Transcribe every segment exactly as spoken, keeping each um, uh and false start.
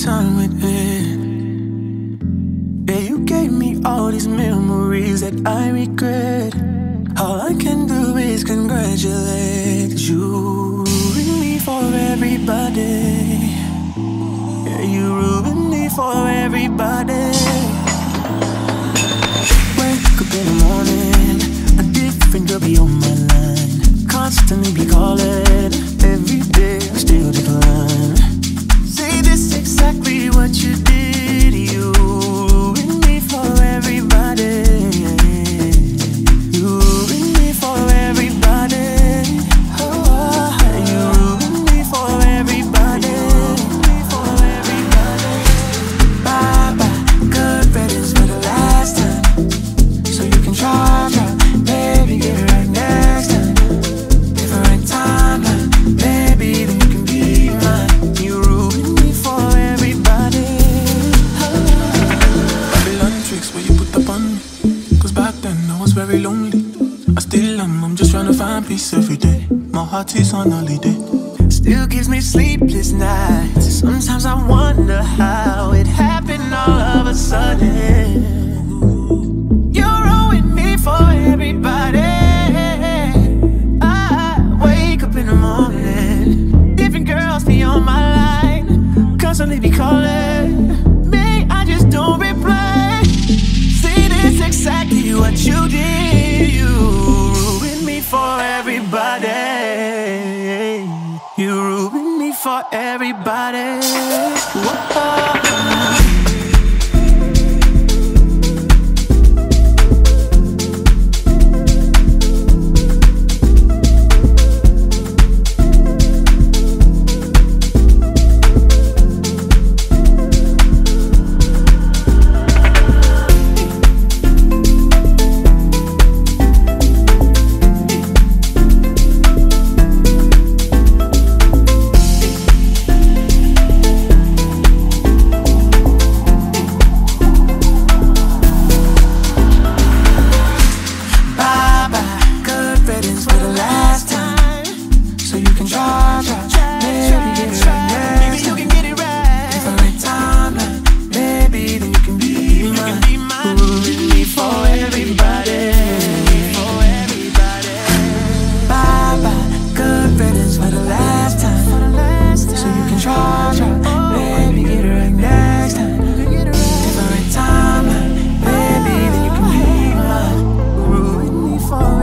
time with it. Yeah, you gave me all these memories that I regret. All I can do is congratulate you. Ruined me for everybody. Yeah, you ruined me for everybody. Wake up in the morning, a different girl be on my line. Constantly be calling, every day I still decline. Say this exactly what you did. You ruined me for everybody. You ruined me for everybody. Oh, you ruined me for everybody. For everybody. Bye bye, good riddance for the last time. So you can try, try, baby, get it right next time. Different timeline, baby, then you can be mine. You ruined me for everybody. Babylon tricks where you put up on me. Cause back then I was very lonely. I still am, I'm just trying to find peace every day. My heart is on holiday. Still gives me sleepless nights. Sometimes I wonder how it happened all of a sudden. You ruined me for everybody. I wake up in the morning, different girls be on my line, constantly be calling me, I just don't reply. See, this exactly what you did. You ruined me for everybody. You ruined me for everybody. Whoa.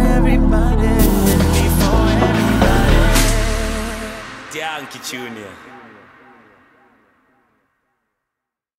Yankee Junior